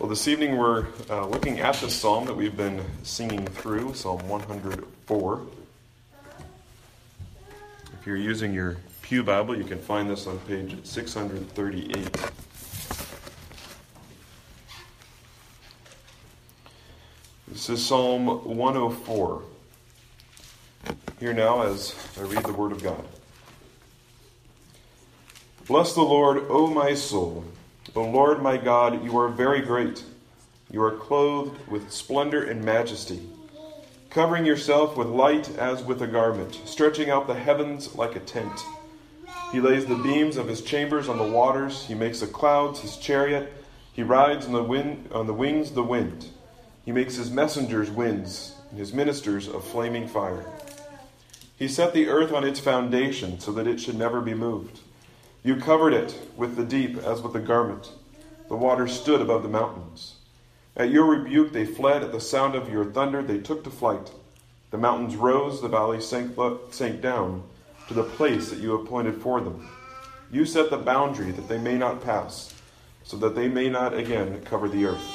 Well, this evening we're looking at the psalm that we've been singing through, Psalm 104. If you're using your Pew Bible, you can find this on page 638. This is Psalm 104. Hear now as I read the Word of God. Bless the Lord, O my soul. O Lord my God, you are very great. You are clothed with splendor and majesty, covering yourself with light as with a garment, stretching out the heavens like a tent. He lays the beams of his chambers on the waters. He makes the clouds his chariot. He rides on the wings of the wind. He makes his messengers winds, and his ministers of flaming fire. He set the earth on its foundation so that it should never be moved. You covered it with the deep as with a garment. The waters stood above the mountains. At your rebuke they fled. At the sound of your thunder they took to flight. The mountains rose, the valleys sank down to the place that you appointed for them. You set the boundary that they may not pass, so that they may not again cover the earth.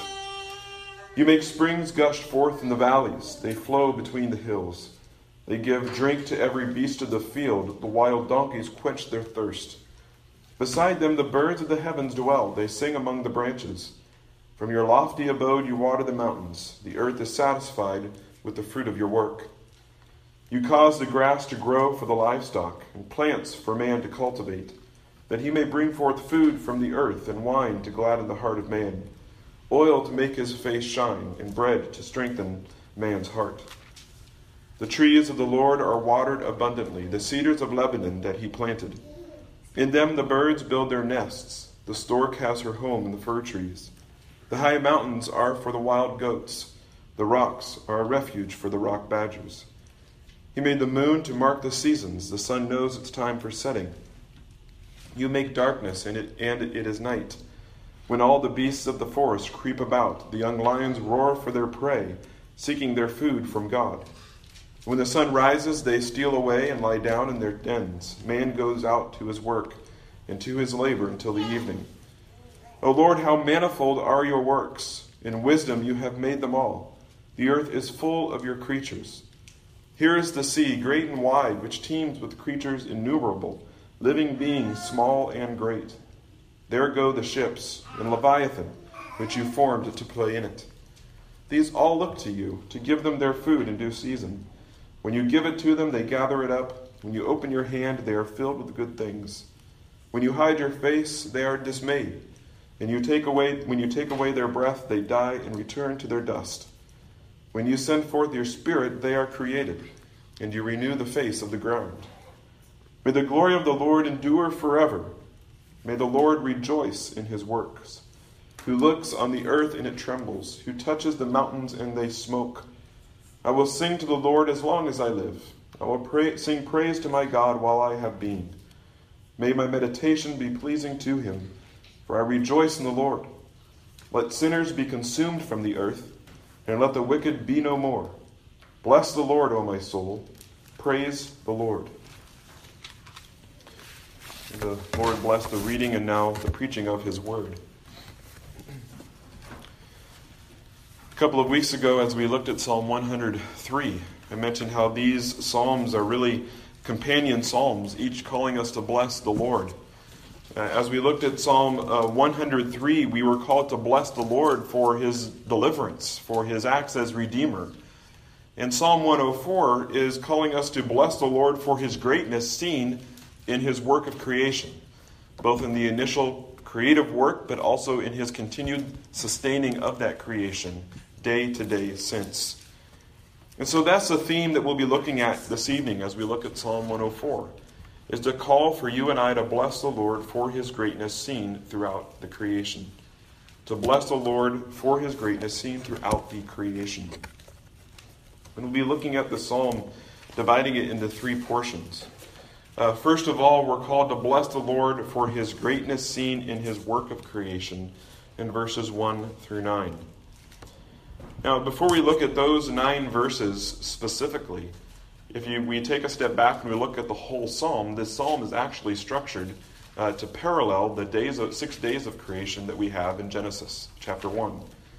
You make springs gush forth in the valleys. They flow between the hills. They give drink to every beast of the field. The wild donkeys quench their thirst. Beside them the birds of the heavens dwell. They sing among the branches. From your lofty abode you water the mountains. The earth is satisfied with the fruit of your work. You cause the grass to grow for the livestock, and plants for man to cultivate, that he may bring forth food from the earth, and wine to gladden the heart of man, oil to make his face shine, and bread to strengthen man's heart. The trees of the Lord are watered abundantly, the cedars of Lebanon that he planted. In them the birds build their nests. The stork has her home in the fir trees. The high mountains are for the wild goats. The rocks are a refuge for the rock badgers. He made the moon to mark the seasons. The sun knows its time for setting. You make darkness, and it is night. When all the beasts of the forest creep about, the young lions roar for their prey, seeking their food from God. When the sun rises, they steal away and lie down in their dens. Man goes out to his work and to his labor until the evening. O Lord, how manifold are your works! In wisdom you have made them all. The earth is full of your creatures. Here is the sea, great and wide, which teems with creatures innumerable, living beings small and great. There go the ships, and Leviathan, which you formed to play in it. These all look to you, to give them their food in due season. When you give it to them, they gather it up. When you open your hand, they are filled with good things. When you hide your face, they are dismayed. And when you take away their breath, they die and return to their dust. When you send forth your spirit, they are created, and you renew the face of the ground. May the glory of the Lord endure forever. May the Lord rejoice in his works, who looks on the earth and it trembles, who touches the mountains and they smoke. I will sing to the Lord as long as I live. I will sing praise to my God while I have being. May my meditation be pleasing to him, for I rejoice in the Lord. Let sinners be consumed from the earth, and let the wicked be no more. Bless the Lord, O my soul. Praise the Lord. The Lord bless the reading and now the preaching of his word. A couple of weeks ago, as we looked at Psalm 103, I mentioned how these psalms are really companion psalms, each calling us to bless the Lord. As we looked at Psalm 103, we were called to bless the Lord for his deliverance, for his acts as Redeemer. And Psalm 104 is calling us to bless the Lord for his greatness seen in his work of creation, both in the initial creative work, but also in his continued sustaining of that creation day to day since. And so that's the theme that we'll be looking at this evening as we look at Psalm 104, is to call for you and I to bless the Lord for his greatness seen throughout the creation. To bless the Lord for his greatness seen throughout the creation. And we'll be looking at the psalm, dividing it into three portions. First of all, we're called to bless the Lord for his greatness seen in his work of creation in verses 1 through 9. Now, before we look at those 9 verses specifically, if we take a step back and we look at the whole psalm, this psalm is actually structured to parallel the 6 days of creation that we have in Genesis chapter 1.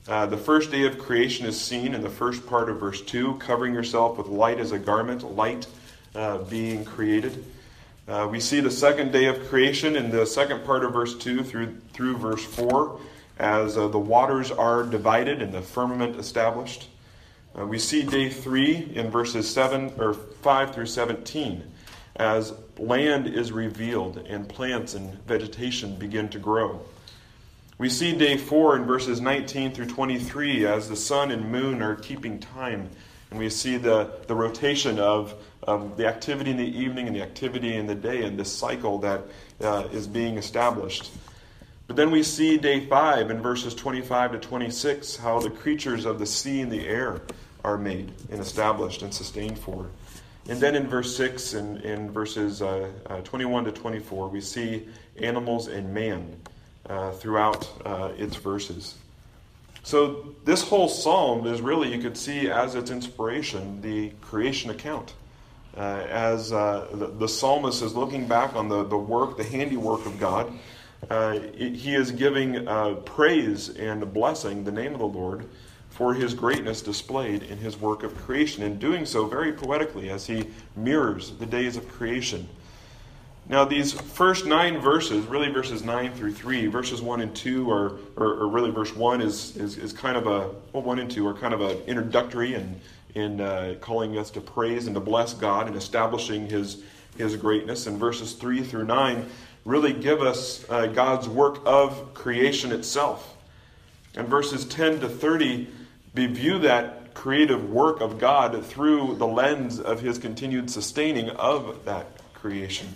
The first day of creation is seen in the first part of verse 2, covering yourself with light as a garment, light being created. We see the second day of creation in the second part of verse 2 through verse 4, as the waters are divided and the firmament established. We see day 3 in verses 5 through 17, as land is revealed and plants and vegetation begin to grow. We see day 4 in verses 19 through 23, as the sun and moon are keeping time. And we see the rotation of the activity in the evening and the activity in the day, and this cycle that is being established. But then we see day 5 in verses 25 to 26, how the creatures of the sea and the air are made and established and sustained for. And then in verse 6 and in verses 21 to 24, we see animals and man throughout its verses. So this whole psalm is really, you could see as its inspiration, the creation account. As the psalmist is looking back on the work, the handiwork of God, he is giving praise and blessing the name of the Lord for his greatness displayed in his work of creation, and doing so very poetically as he mirrors the days of creation. Now, these first 9 verses, really verses 9 through 3, verses 1 and 2 or really verse 1 is kind of 1 and 2 are kind of an introductory in calling us to praise and to bless God and establishing his greatness. And verses 3 through 9 really give us God's work of creation itself. And verses 10 to 30 view that creative work of God through the lens of his continued sustaining of that creation.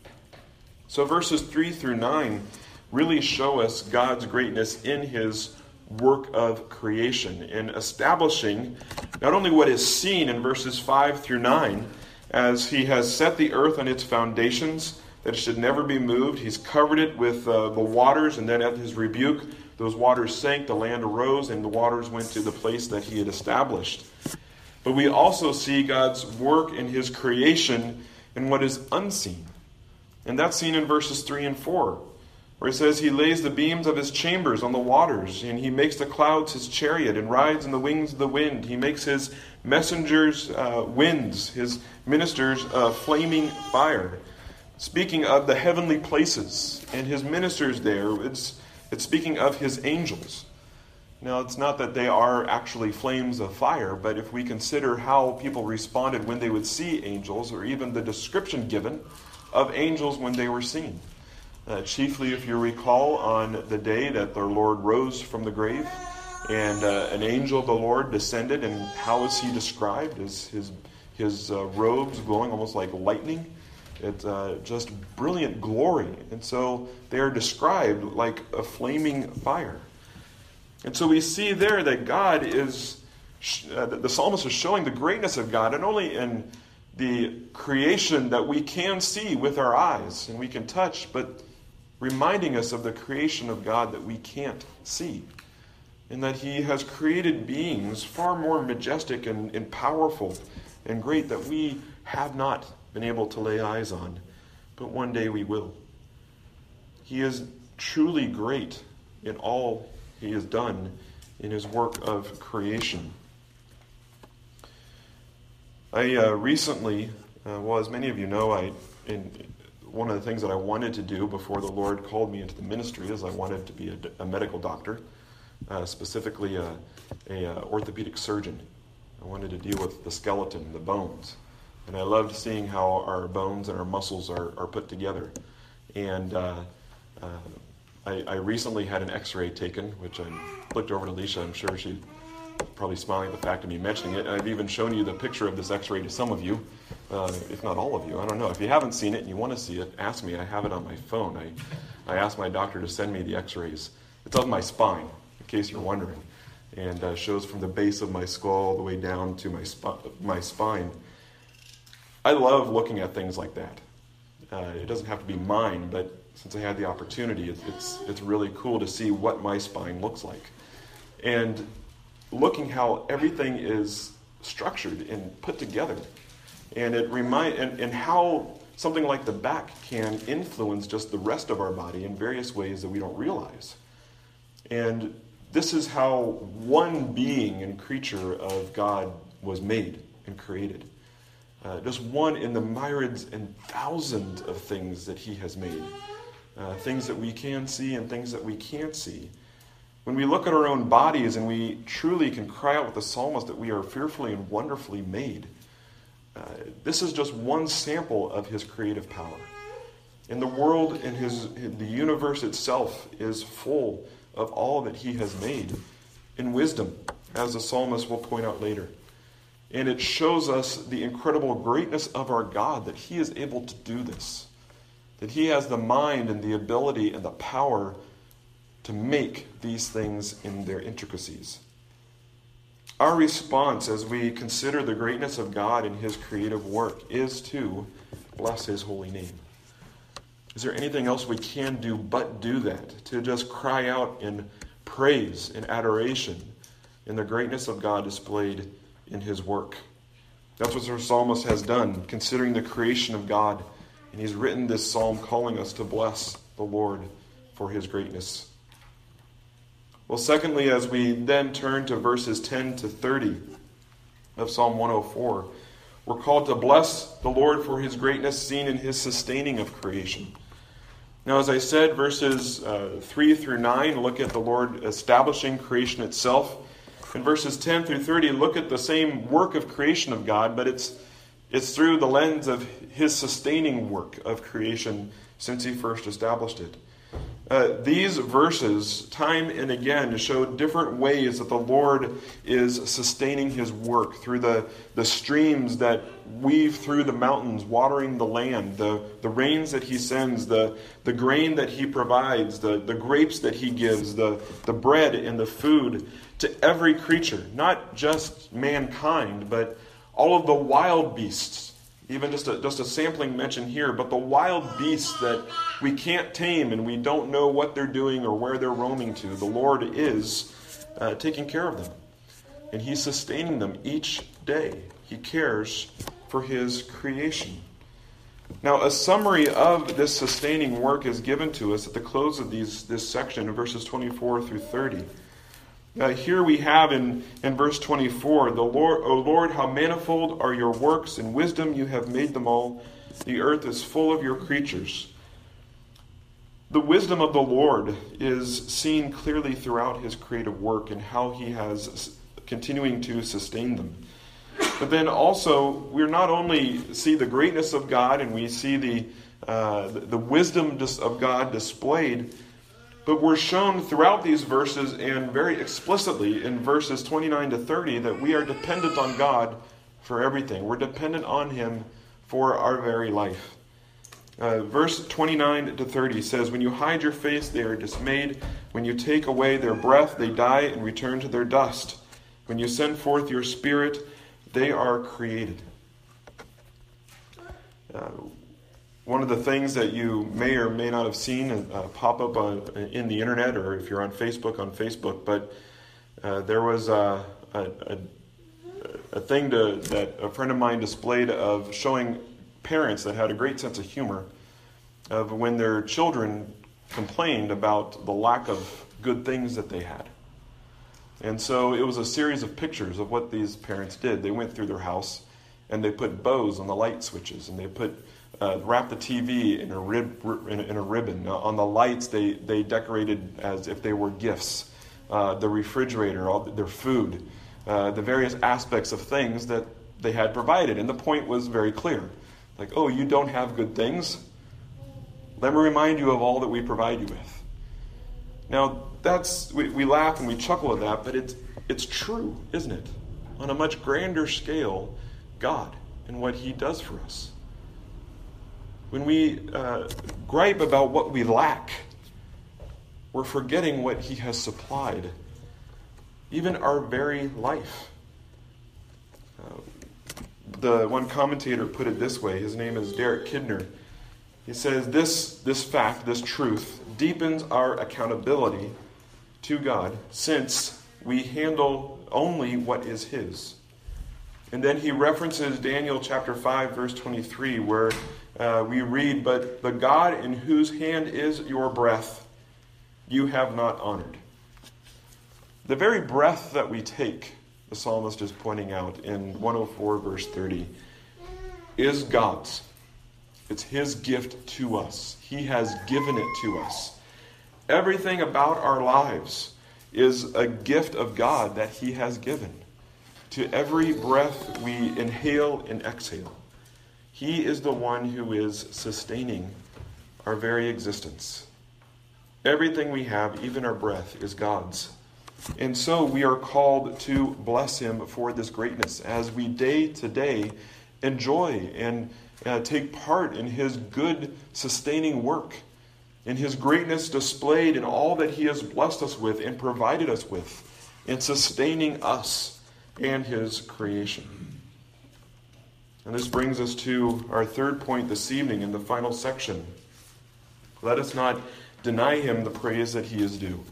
So verses 3 through 9 really show us God's greatness in his work of creation, in establishing not only what is seen in verses 5 through 9, as he has set the earth on its foundations, that it should never be moved. He's covered it with the waters, and then at his rebuke, those waters sank, the land arose, and the waters went to the place that he had established. But we also see God's work in his creation in what is unseen. And that's seen in verses 3 and 4, where it says, he lays the beams of his chambers on the waters, and he makes the clouds his chariot, and rides in the wings of the wind. He makes his messengers winds, his ministers flaming fire. Speaking of the heavenly places and his ministers there, it's speaking of his angels. Now, it's not that they are actually flames of fire, but if we consider how people responded when they would see angels, or even the description given of angels when they were seen. Chiefly, if you recall, on the day that their Lord rose from the grave, and an angel of the Lord descended, and how is he described? As his robes glowing almost like lightning. It's just brilliant glory. And so they are described like a flaming fire. And so we see there that God is, the psalmist is showing the greatness of God, not only in the creation that we can see with our eyes and we can touch, but reminding us of the creation of God that we can't see. And that he has created beings far more majestic and powerful and great that we have not been able to lay eyes on, but one day we will. He is truly great in all he has done in his work of creation. I recently, as many of you know, one of the things that I wanted to do before the Lord called me into the ministry is I wanted to be a medical doctor, specifically a orthopedic surgeon. I wanted to deal with the skeleton, the bones. And I loved seeing how our bones and our muscles are put together. And I recently had an x-ray taken, which I looked over to Alicia. I'm sure she's probably smiling at the fact of me mentioning it. And I've even shown you the picture of this x-ray to some of you, if not all of you. I don't know. If you haven't seen it and you want to see it, ask me. I have it on my phone. I asked my doctor to send me the x-rays. It's of my spine, in case you're wondering. And shows from the base of my skull all the way down to my spine. I love looking at things like that. It doesn't have to be mine, but since I had the opportunity, it's really cool to see what my spine looks like. And looking how everything is structured and put together. And and how something like the back can influence just the rest of our body in various ways that we don't realize. And this is how one being and creature of God was made and created. Just one in the myriads and thousands of things that he has made. Things that we can see and things that we can't see. When we look at our own bodies and we truly can cry out with the psalmist that we are fearfully and wonderfully made, this is just one sample of his creative power. And the world and the universe itself is full of all that he has made in wisdom, as the psalmist will point out later. And it shows us the incredible greatness of our God, that he is able to do this. That he has the mind and the ability and the power to make these things in their intricacies. Our response as we consider the greatness of God and his creative work is to bless his holy name. Is there anything else we can do but do that? To just cry out in praise and adoration in the greatness of God displayed in his work. That's what the psalmist has done, considering the creation of God. And he's written this psalm calling us to bless the Lord for his greatness. Well, secondly, as we then turn to verses 10 to 30 of Psalm 104, we're called to bless the Lord for his greatness seen in his sustaining of creation. Now, as I said, verses 3 through 9 look at the Lord establishing creation itself. And verses 10 through 30 look at the same work of creation of God, but it's through the lens of his sustaining work of creation since he first established it. These verses, time and again, show different ways that the Lord is sustaining his work through the streams that weave through the mountains, watering the land, the rains that he sends, the grain that he provides, the grapes that he gives, the bread and the food to every creature, not just mankind, but all of the wild beasts. Even just a sampling mention here, but the wild beasts that we can't tame and we don't know what they're doing or where they're roaming to, the Lord is taking care of them. And he's sustaining them each day. He cares for his creation. Now, a summary of this sustaining work is given to us at the close of this section in verses 24 through 30. Here we have in verse 24, "The Lord, O Lord, how manifold are your works, in wisdom you have made them all. The earth is full of your creatures." The wisdom of the Lord is seen clearly throughout his creative work and how he has continuing to sustain them. But then also, we not only see the greatness of God and we see the wisdom of God displayed, but we're shown throughout these verses and very explicitly in verses 29 to 30 that we are dependent on God for everything. We're dependent on him for our very life. Verse 29 to 30 says, "When you hide your face, they are dismayed. When you take away their breath, they die and return to their dust. When you send forth your spirit, they are created." One of the things that you may or may not have seen pop up in the internet, or if you're on Facebook, but there was a thing that a friend of mine displayed of showing parents that had a great sense of humor of when their children complained about the lack of good things that they had. And so it was a series of pictures of what these parents did. They went through their house and they put bows on the light switches, and they wrapped the TV in a ribbon. On the lights, they decorated as if they were gifts. The refrigerator, all their food, the various aspects of things that they had provided. And the point was very clear. Like, oh, you don't have good things? Let me remind you of all that we provide you with. Now, we laugh and we chuckle at that, but it's true, isn't it? On a much grander scale, God and what he does for us. When we gripe about what we lack, we're forgetting what he has supplied. Even our very life. The one commentator put it this way. His name is Derek Kidner. He says, this fact, this truth, deepens our accountability to God, since we handle only what is his. And then he references Daniel chapter 5, verse 23, where we read, "But the God in whose hand is your breath, you have not honored." The very breath that we take, the psalmist is pointing out in 104 verse 30, is God's. It's his gift to us. He has given it to us. Everything about our lives is a gift of God that he has given. To every breath we inhale and exhale, he is the one who is sustaining our very existence. Everything we have, even our breath, is God's. And so we are called to bless him for this greatness as we day to day enjoy and take part in his good sustaining work, in his greatness displayed in all that he has blessed us with and provided us with, in sustaining us and his creation. And this brings us to our third point this evening in the final section. Let us not deny him the praise that he is due.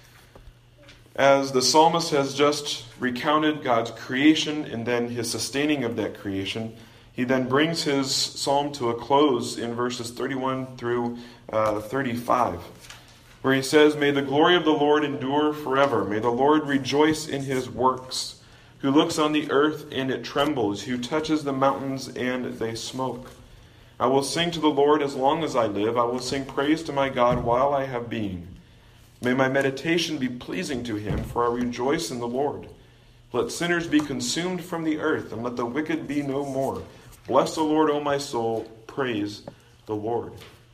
As the psalmist has just recounted God's creation and then his sustaining of that creation, he then brings his psalm to a close in verses 31 through 35, where he says, "May the glory of the Lord endure forever. May the Lord rejoice in his works, who looks on the earth and it trembles, who touches the mountains and they smoke. I will sing to the Lord as long as I live. I will sing praise to my God while I have being. May my meditation be pleasing to him, for I rejoice in the Lord. Let sinners be consumed from the earth, and let the wicked be no more. Bless the Lord, O my soul. Praise the Lord."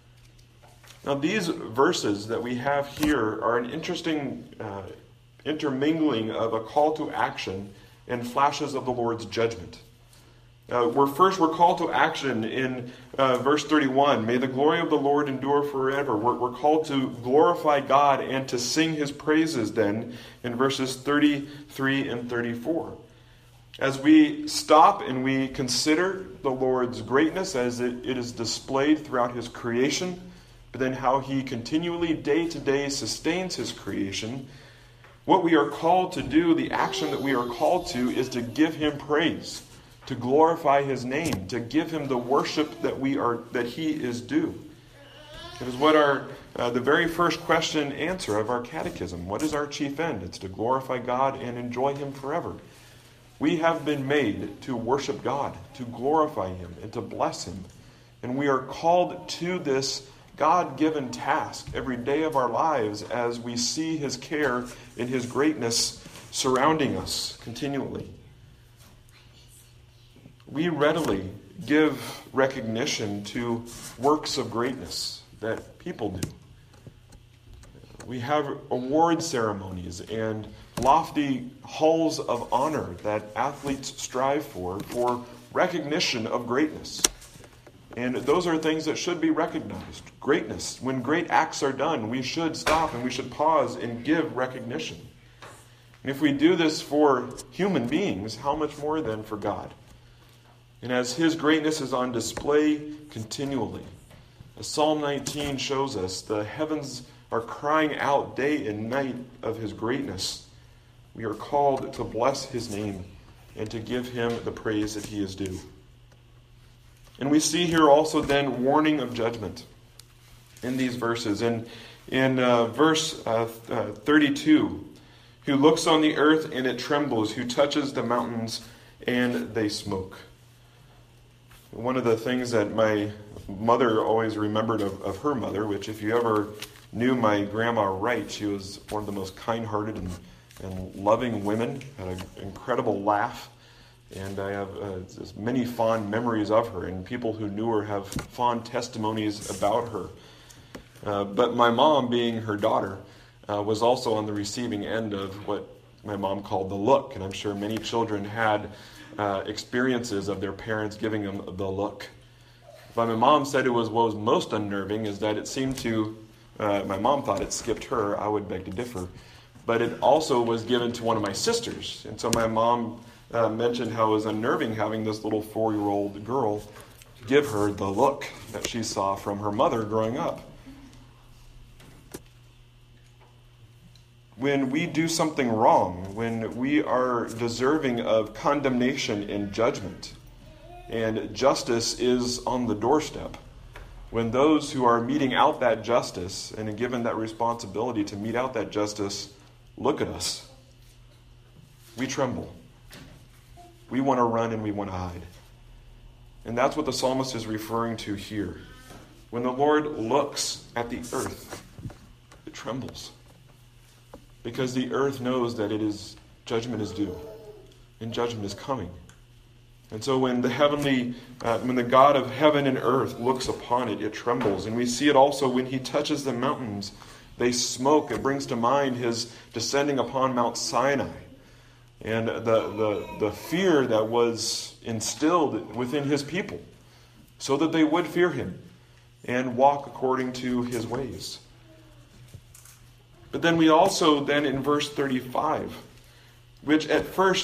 Now these verses that we have here are an interesting intermingling of a call to action and flashes of the Lord's judgment. We're called to action in verse 31. May the glory of the Lord endure forever. We're called to glorify God and to sing his praises then in verses 33 and 34. As we stop and we consider the Lord's greatness as it is displayed throughout his creation, but then how he continually day to day sustains his creation, what we are called to do, the action that we are called to, is to give him praise, to glorify his name, to give him the worship that he is due. It is what the very first question answer of our catechism. What is our chief end? It's to glorify God and enjoy him forever. We have been made to worship God, to glorify him, and to bless him. And we are called to this God-given task every day of our lives as we see his care and his greatness surrounding us continually. We readily give recognition to works of greatness that people do. We have award ceremonies and lofty halls of honor that athletes strive for recognition of greatness. And those are things that should be recognized. Greatness. When great acts are done, we should stop and we should pause and give recognition. And if we do this for human beings, how much more then for God? And as his greatness is on display continually, as Psalm 19 shows us, the heavens are crying out day and night of his greatness. We are called to bless his name and to give him the praise that he is due. And we see here also then warning of judgment in these verses. In verse 32, who looks on the earth and it trembles, who touches the mountains and they smoke. One of the things that my mother always remembered of her mother, which if you ever knew my grandma right, she was one of the most kind-hearted and loving women, had an incredible laugh, and I have many fond memories of her, and people who knew her have fond testimonies about her. But my mom, being her daughter, was also on the receiving end of what my mom called the look, and I'm sure many children had experiences of their parents giving them the look. But my mom said what was most unnerving is that it seemed to, my mom thought it skipped her. I would beg to differ. But it also was given to one of my sisters. And so my mom mentioned how it was unnerving having this little 4-year-old girl give her the look that she saw from her mother growing up. When we do something wrong, when we are deserving of condemnation and judgment, and justice is on the doorstep, when those who are meting out that justice and given that responsibility to mete out that justice look at us we tremble. We want to run and we want to hide. And that's what the psalmist is referring to here. When the Lord looks at the earth, it trembles. Because the earth knows that judgment is due. And judgment is coming. And so when the God of heaven and earth looks upon it, it trembles. And we see it also when he touches the mountains. They smoke. It brings to mind his descending upon Mount Sinai. And the fear that was instilled within his people. So that they would fear him and walk according to his ways. But then we also, in verse 35, which at first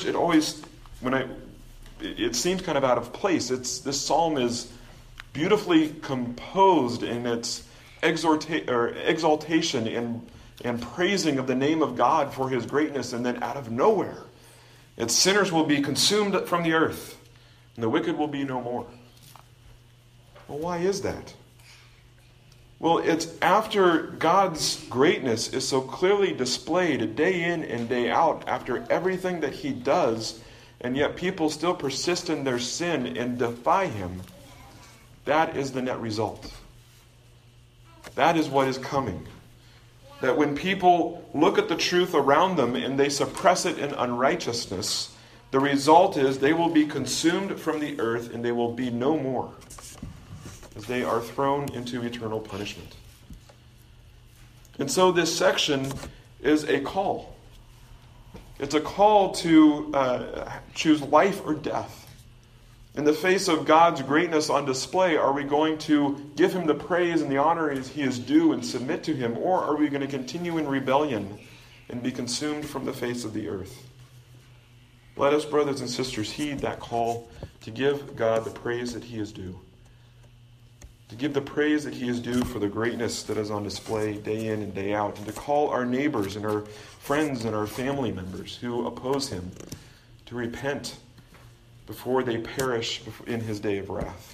it seems kind of out of place. This psalm is beautifully composed in its exaltation and praising of the name of God for his greatness, and then out of nowhere, its sinners will be consumed from the earth, and the wicked will be no more. Well, why is that? Well, it's after God's greatness is so clearly displayed day in and day out, after everything that he does, and yet people still persist in their sin and defy him. That is the net result. That is what is coming. That when people look at the truth around them and they suppress it in unrighteousness, the result is they will be consumed from the earth and they will be no more, as they are thrown into eternal punishment. And so this section is a call. It's a call to choose life or death. In the face of God's greatness on display, are we going to give him the praise and the honor he is due and submit to him, or are we going to continue in rebellion and be consumed from the face of the earth? Let us, brothers and sisters, heed that call to give God the praise that he is due. To give the praise that he is due for the greatness that is on display day in and day out, and to call our neighbors and our friends and our family members who oppose him to repent before they perish in his day of wrath.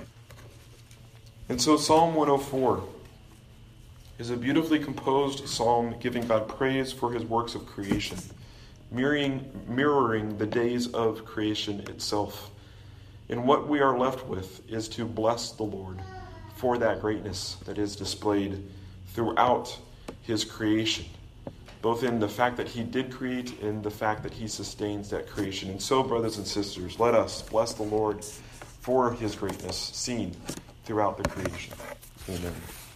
And so Psalm 104 is a beautifully composed psalm giving God praise for his works of creation, mirroring the days of creation itself. And what we are left with is to bless the Lord for that greatness that is displayed throughout his creation, both in the fact that he did create and the fact that he sustains that creation. And so, brothers and sisters, let us bless the Lord for his greatness seen throughout the creation. Amen.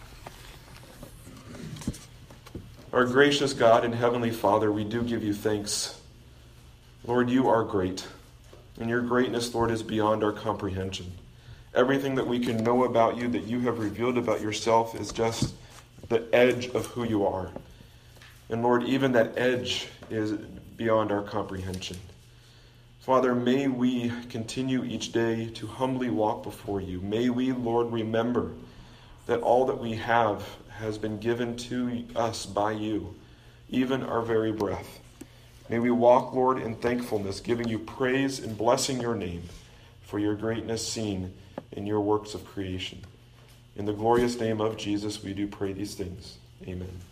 Our gracious God and Heavenly Father, we do give you thanks. Lord, you are great, and your greatness, Lord, is beyond our comprehension. Everything that we can know about you, that you have revealed about yourself, is just the edge of who you are. And Lord, even that edge is beyond our comprehension. Father, may we continue each day to humbly walk before you. May we, Lord, remember that all that we have has been given to us by you, even our very breath. May we walk, Lord, in thankfulness, giving you praise and blessing your name for your greatness seen in your works of creation. In the glorious name of Jesus, we do pray these things. Amen.